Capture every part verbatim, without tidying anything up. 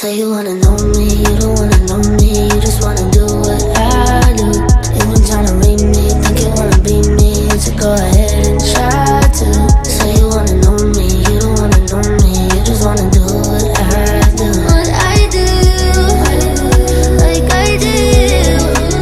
Say you wanna know me, you don't wanna know me, you just wanna do what I do. You been tryna read me, think you wanna be me, so go ahead and try to. Say you wanna know me, you don't wanna know me, you just wanna do what I do. What I do, like I do.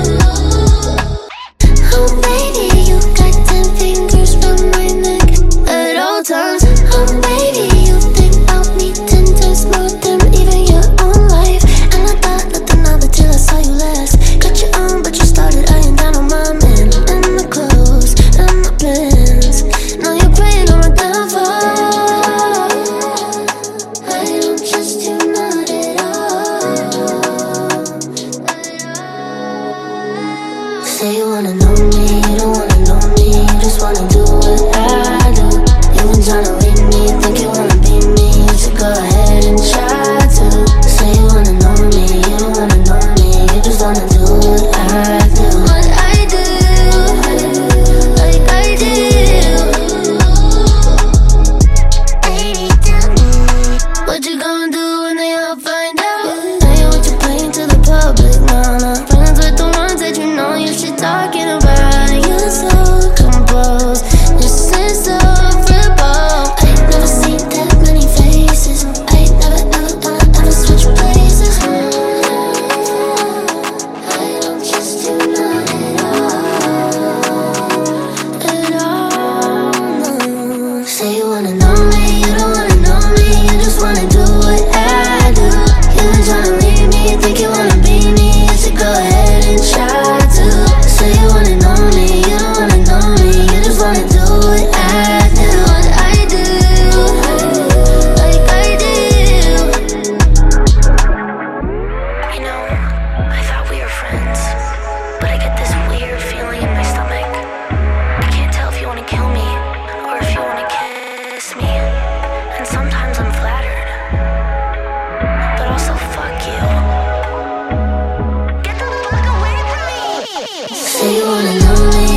Oh baby, you got ten fingers round my neck at all times. Oh baby, you think about me ten times more than even your own life. And I thought nothing of it till I saw you last. Got your own, but you started eyeing down on my man and my clothes and my plans. Now you're praying on my downfall. I don't trust you, not at all. Say you wanna know me, you don't wanna know me, you just wanna do what I do. You been tryna read me, think you wanna be me, so go ahead and try to. Say you wanna know me, you don't wanna know me, you just wanna do what I do. What I do, like I do. Baby, tell me, what you gonna do when they all find out? Say what you playing to the public, nah, nah. Friends with the ones that you know you should talking about. And you're so composed, just insufferable. I ain't never seen that many faces. I ain't never, ever, ever, ever switch places. I don't trust you, not at all. At all. Say you wanna know me, you don't wanna know me, you just wanna do what I do. You been tryna read me, think you wanna be me, so go ahead and try to. Say you wanna know me, you don't wanna know me, you just wanna do what I do. What I do, like I do. You know, I thought we were friends, but I get this weird feeling in my stomach. I can't tell if you wanna kill me or if you wanna kiss me. And sometimes I'm flattered, but also fuck you. Get the fuck away from me! Say you wanna know me,